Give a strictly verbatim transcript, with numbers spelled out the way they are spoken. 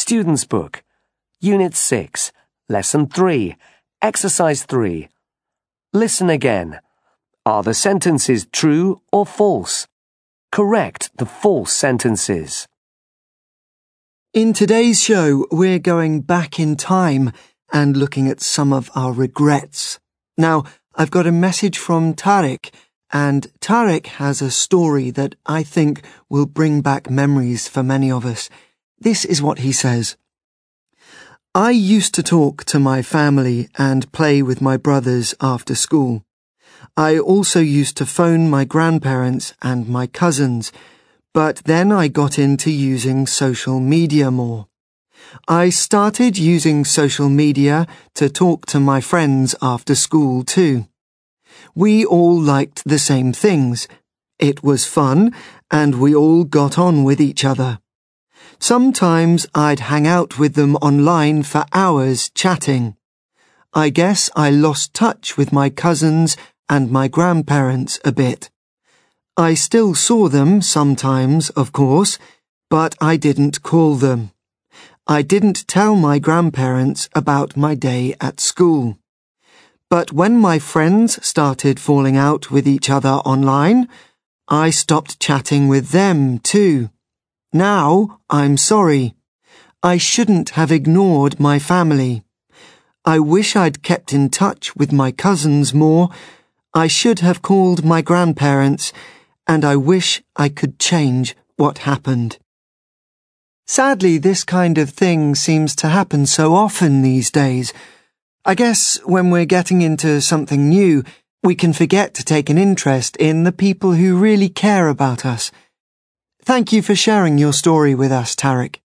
Student's Book, Unit six, Lesson three, Exercise three. Listen again. Are the sentences true or false? Correct the false sentences. In today's show, we're going back in time and looking at some of our regrets. Now, I've got a message from Tarek, and Tarek has a story that I think will bring back memories for many of us. This is what he says. I used to talk to my family and play with my brothers after school. I also used to phone my grandparents and my cousins, but then I got into using social media more. I started using social media to talk to my friends after school too. We all liked the same things. It was fun, and we all got on with each other. Sometimes I'd hang out with them online for hours chatting. I guess I lost touch with my cousins and my grandparents a bit. I still saw them sometimes, of course, but I didn't call them. I didn't tell my grandparents about my day at school. But when my friends started falling out with each other online, I stopped chatting with them too. Now I'm sorry. I shouldn't have ignored my family. I wish I'd kept in touch with my cousins more. I should have called my grandparents, and I wish I could change what happened. Sadly, this kind of thing seems to happen so often these days. I guess when we're getting into something new, we can forget to take an interest in the people who really care about us. Thank you for sharing your story with us, Tarek.